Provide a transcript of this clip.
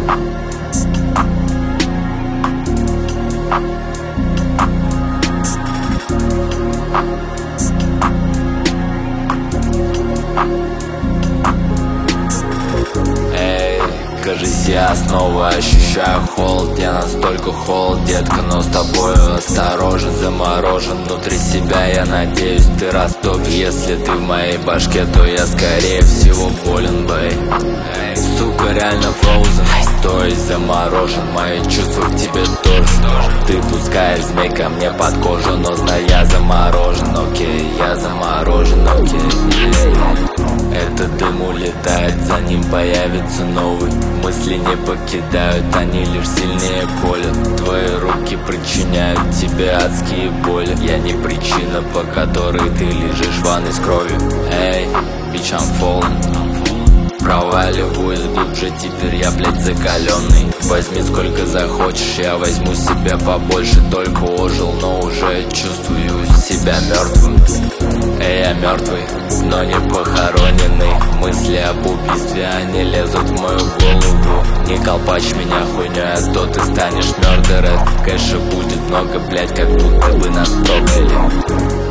Кажись, я снова ощущаю холод. Я настолько холод, детка, но с тобою осторожен, заморожен внутри себя. Я надеюсь, ты растопишь. Если ты в моей башке, то я скорее всего болен, бэй. Сука, реально frozen, то есть заморожен. Мои чувства к тебе тоже. Ты пускаешь змей ко мне под кожу, но знай, я заморожен, окей. Я заморожен, окей. Этот дым улетает, за ним появится новый. Мысли не покидают, они лишь сильнее колят. Твои руки причиняют тебе адские боли. Я не причина, по которой ты лежишь в ванной с кровью. Эй, bitch, I'm falling. Проваливаюсь глубже, теперь я, блядь, закаленный. Возьми сколько захочешь, я возьму себе побольше. Только ожил, но уже чувствую себя мертвым. Эй, я мертвый, но не похороненный. Мысли об убийстве, они лезут в мою голову. Не колпачь меня хуйней, а то ты станешь murdered. Кэша будет много, блядь, как будто бы нас прокляли.